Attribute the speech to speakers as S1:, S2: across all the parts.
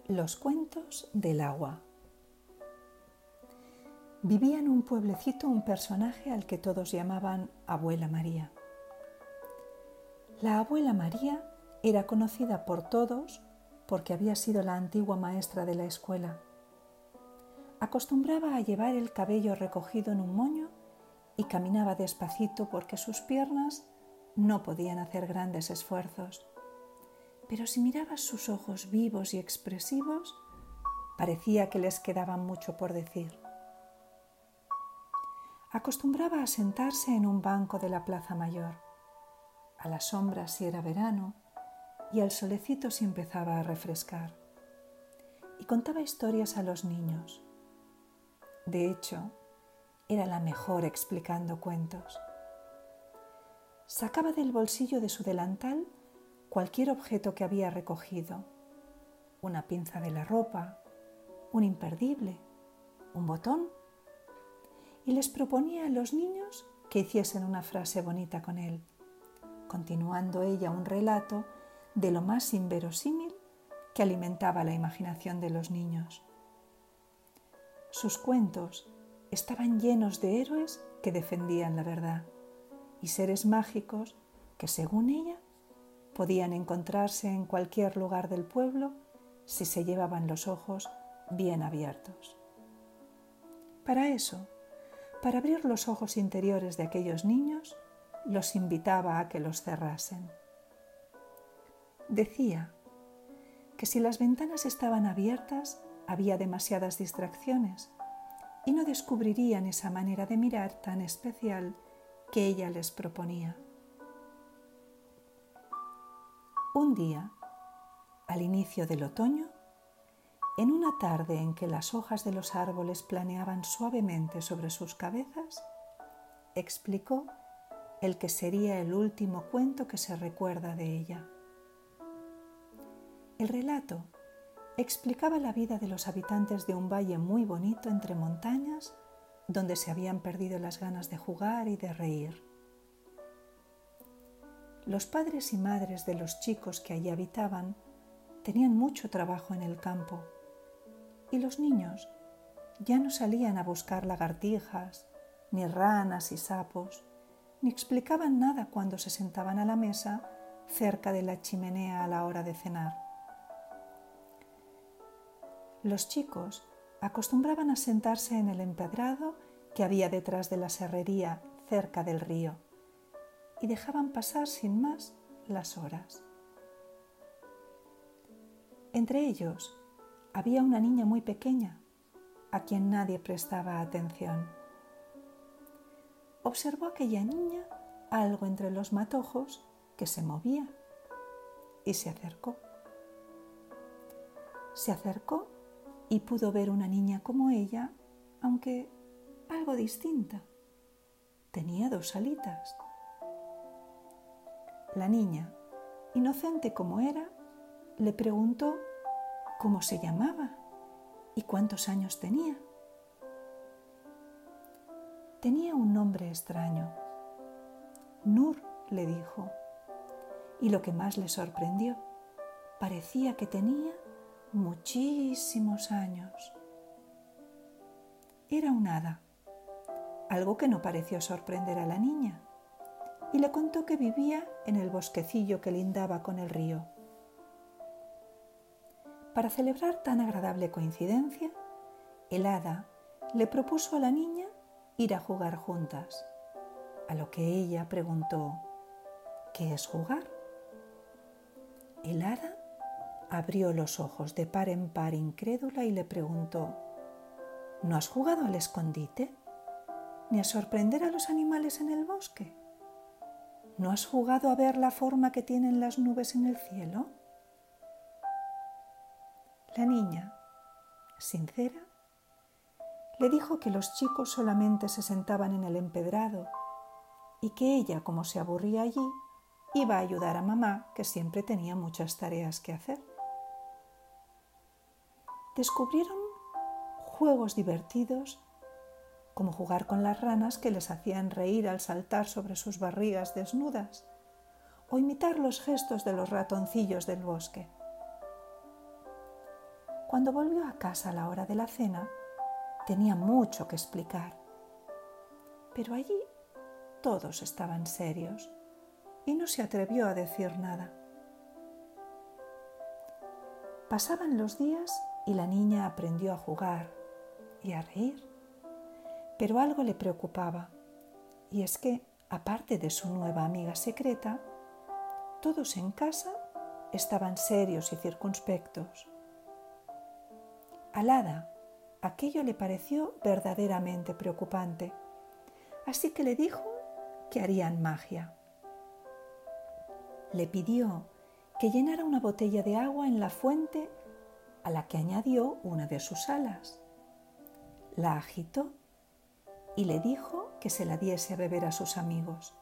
S1: Los cuentos del agua. Vivía en un pueblecito un personaje al que todos llamaban Abuela María. La Abuela María era conocida por todos porque había sido la antigua maestra de la escuela. Acostumbraba a llevar el cabello recogido en un moño y caminaba despacito porque sus piernas no podían hacer grandes esfuerzos. Pero si mirabas sus ojos vivos y expresivos, parecía que les quedaba mucho por decir. Acostumbraba a sentarse en un banco de la Plaza Mayor, a la sombra si era verano y al solecito si empezaba a refrescar, y contaba historias a los niños. De hecho, era la mejor explicando cuentos. Sacaba del bolsillo de su delantal cualquier objeto que había recogido, una pinza de la ropa, un imperdible, un botón, y les proponía a los niños que hiciesen una frase bonita con él, continuando ella un relato de lo más inverosímil que alimentaba la imaginación de los niños. Sus cuentos estaban llenos de héroes que defendían la verdad y seres mágicos que, según ella, podían encontrarse en cualquier lugar del pueblo si se llevaban los ojos bien abiertos. Para eso, para abrir los ojos interiores de aquellos niños, los invitaba a que los cerrasen. Decía que si las ventanas estaban abiertas, había demasiadas distracciones y no descubrirían esa manera de mirar tan especial que ella les proponía. Un día, al inicio del otoño, en una tarde en que las hojas de los árboles planeaban suavemente sobre sus cabezas, explicó el que sería el último cuento que se recuerda de ella. El relato explicaba la vida de los habitantes de un valle muy bonito entre montañas, donde se habían perdido las ganas de jugar y de reír. Los padres y madres de los chicos que allí habitaban tenían mucho trabajo en el campo y los niños ya no salían a buscar lagartijas, ni ranas y sapos, ni explicaban nada cuando se sentaban a la mesa cerca de la chimenea a la hora de cenar. Los chicos acostumbraban a sentarse en el empedrado que había detrás de la serrería cerca del río y dejaban pasar sin más las horas. Entre ellos había una niña muy pequeña a quien nadie prestaba atención. Observó a aquella niña algo entre los matojos que se movía y se acercó. Se acercó y pudo ver una niña como ella, aunque algo distinta. Tenía 2 alitas. La niña, inocente como era, le preguntó cómo se llamaba y cuántos años tenía. Tenía un nombre extraño. Nur, le dijo, y lo que más le sorprendió, parecía que tenía muchísimos años. Era un hada, algo que no pareció sorprender a la niña, y le contó que vivía en el bosquecillo que lindaba con el río. Para celebrar tan agradable coincidencia, el hada le propuso a la niña ir a jugar juntas, a lo que ella preguntó: ¿qué es jugar? El hada abrió los ojos de par en par incrédula y le preguntó: ¿no has jugado al escondite? ¿Ni a sorprender a los animales en el bosque? ¿No has jugado a ver la forma que tienen las nubes en el cielo? La niña, sincera, le dijo que los chicos solamente se sentaban en el empedrado y que ella, como se aburría allí, iba a ayudar a mamá, que siempre tenía muchas tareas que hacer. Descubrieron juegos divertidos como jugar con las ranas que les hacían reír al saltar sobre sus barrigas desnudas o imitar los gestos de los ratoncillos del bosque. Cuando volvió a casa a la hora de la cena, tenía mucho que explicar. Pero allí todos estaban serios y no se atrevió a decir nada. Pasaban los días y la niña aprendió a jugar y a reír, pero algo le preocupaba, y es que, aparte de su nueva amiga secreta, todos en casa estaban serios y circunspectos. Al hada aquello le pareció verdaderamente preocupante, así que le dijo que harían magia. Le pidió que llenara una botella de agua en la fuente, a la que añadió una de sus alas. La agitó y le dijo que se la diese a beber a sus amigos.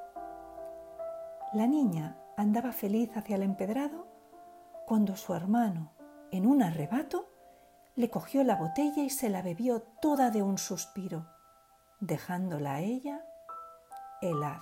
S1: La niña andaba feliz hacia el empedrado cuando su hermano, en un arrebato, le cogió la botella y se la bebió toda de un suspiro, dejándola a ella helada.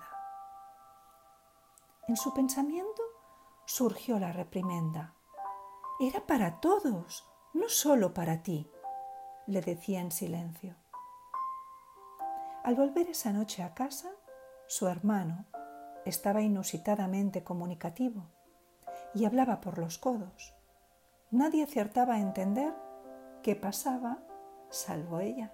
S1: En su pensamiento surgió la reprimenda. «Era para todos, no solo para ti», le decía en silencio. Al volver esa noche a casa, su hermano estaba inusitadamente comunicativo y hablaba por los codos. Nadie acertaba a entender qué pasaba, salvo ella.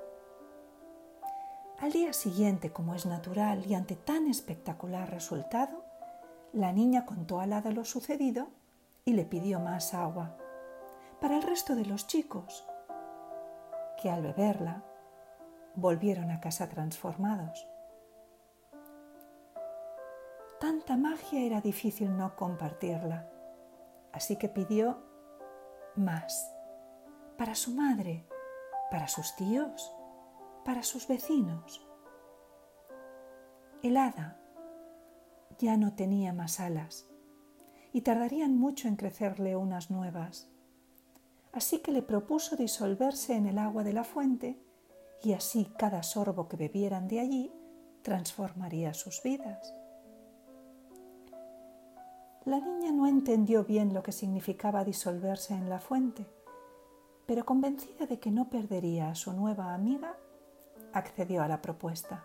S1: Al día siguiente, como es natural, y ante tan espectacular resultado, la niña contó al hada lo sucedido y le pidió más agua para el resto de los chicos, que al beberla volvieron a casa transformados. Tanta magia era difícil no compartirla, así que pidió más, para su madre, para sus tíos, para sus vecinos. El hada ya no tenía más alas y tardarían mucho en crecerle unas nuevas, así que le propuso disolverse en el agua de la fuente y así cada sorbo que bebieran de allí transformaría sus vidas. La niña no entendió bien lo que significaba disolverse en la fuente, pero convencida de que no perdería a su nueva amiga, accedió a la propuesta.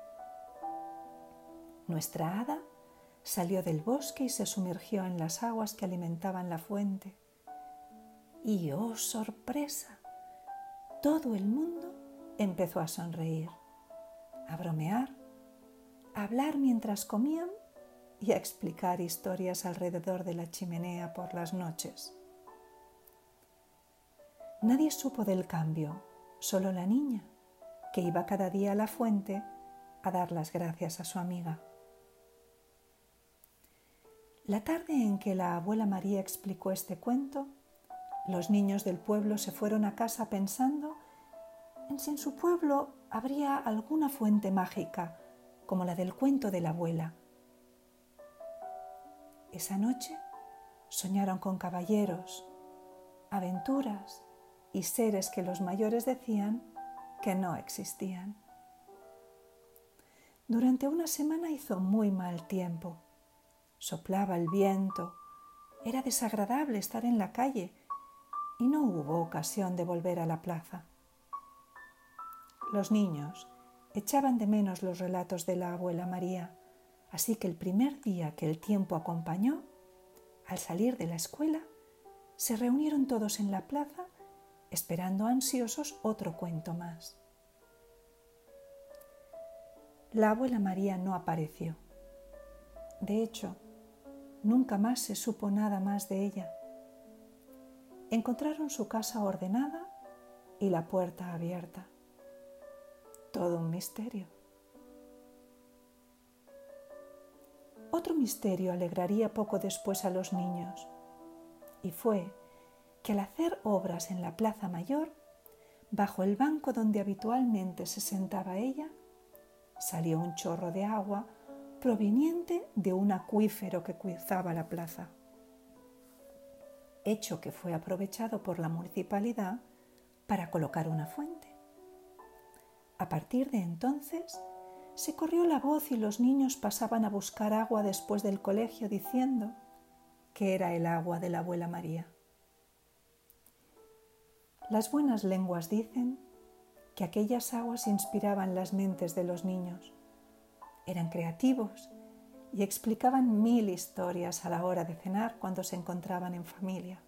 S1: Nuestra hada salió del bosque y se sumergió en las aguas que alimentaban la fuente. Y ¡oh, sorpresa! Todo el mundo empezó a sonreír, a bromear, a hablar mientras comían y a explicar historias alrededor de la chimenea por las noches. Nadie supo del cambio, solo la niña, que iba cada día a la fuente a dar las gracias a su amiga. La tarde en que la abuela María explicó este cuento, los niños del pueblo se fueron a casa pensando en si en su pueblo habría alguna fuente mágica, como la del cuento de la abuela. Esa noche soñaron con caballeros, aventuras y seres que los mayores decían que no existían. Durante una semana hizo muy mal tiempo. Soplaba el viento, era desagradable estar en la calle y no hubo ocasión de volver a la plaza. Los niños echaban de menos los relatos de la abuela María, así que el primer día que el tiempo acompañó, al salir de la escuela, se reunieron todos en la plaza esperando ansiosos otro cuento más. La abuela María no apareció. De hecho, nunca más se supo nada más de ella. Encontraron su casa ordenada y la puerta abierta. Todo un misterio. Otro misterio alegraría poco después a los niños, y fue que al hacer obras en la Plaza Mayor, bajo el banco donde habitualmente se sentaba ella, salió un chorro de agua proveniente de un acuífero que cruzaba la plaza, hecho que fue aprovechado por la municipalidad para colocar una fuente. A partir de entonces, se corrió la voz y los niños pasaban a buscar agua después del colegio diciendo que era el agua de la abuela María. Las buenas lenguas dicen que aquellas aguas inspiraban las mentes de los niños. Eran creativos y explicaban 1000 historias a la hora de cenar cuando se encontraban en familia.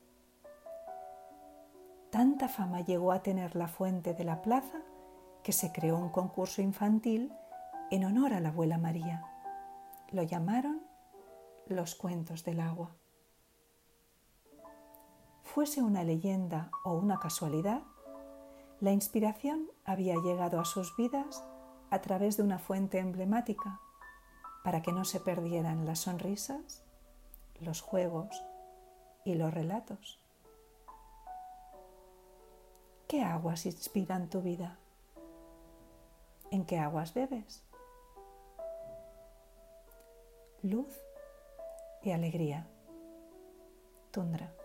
S1: Tanta fama llegó a tener la fuente de la plaza que se creó un concurso infantil en honor a la abuela María. Lo llamaron los cuentos del agua. Fuese una leyenda o una casualidad, la inspiración había llegado a sus vidas a través de una fuente emblemática para que no se perdieran las sonrisas, los juegos y los relatos. ¿Qué aguas inspiran tu vida? ¿En qué aguas bebes? Luz y alegría. Tundra.